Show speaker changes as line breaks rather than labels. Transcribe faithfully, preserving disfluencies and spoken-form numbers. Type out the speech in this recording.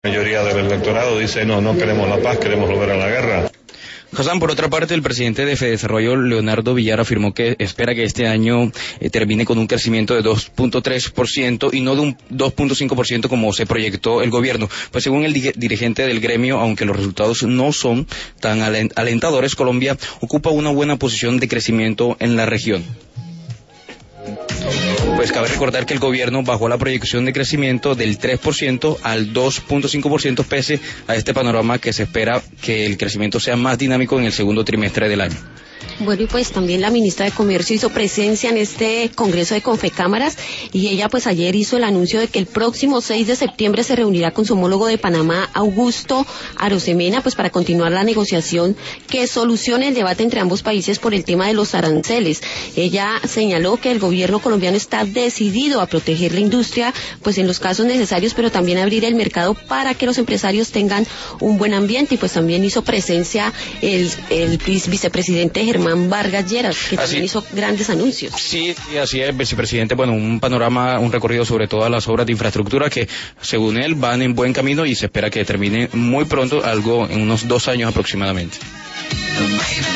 La mayoría del electorado dice no, no queremos la paz, queremos volver a la guerra.
Hassan, por otra parte, el presidente de Fedesarrollo, Leonardo Villar, afirmó que espera que este año eh, termine con un crecimiento de dos punto tres por ciento y no de un dos punto cinco por ciento como se proyectó el gobierno. Pues según el di- dirigente del gremio, aunque los resultados no son tan alen- alentadores, Colombia ocupa una buena posición de crecimiento en la región. Pues cabe recordar que el gobierno bajó la proyección de crecimiento del tres por ciento al dos punto cinco por ciento pese a este panorama que se espera que el crecimiento sea más dinámico en el segundo trimestre del año.
Bueno, y pues también la ministra de Comercio hizo presencia en este Congreso de Confecámaras y ella pues ayer hizo el anuncio de que el próximo seis de septiembre se reunirá con su homólogo de Panamá, Augusto Arosemena, pues para continuar la negociación que solucione el debate entre ambos países por el tema de los aranceles. Ella señaló que el gobierno colombiano está decidido a proteger la industria, pues en los casos necesarios, pero también abrir el mercado para que los empresarios tengan un buen ambiente, y pues también hizo presencia el, el vicepresidente Germán Vargas Lleras, que
así,
también hizo grandes anuncios.
Sí, y así es, vicepresidente. Bueno, un panorama, un recorrido sobre todas las obras de infraestructura que, según él, van en buen camino y se espera que termine muy pronto, algo en unos dos años aproximadamente.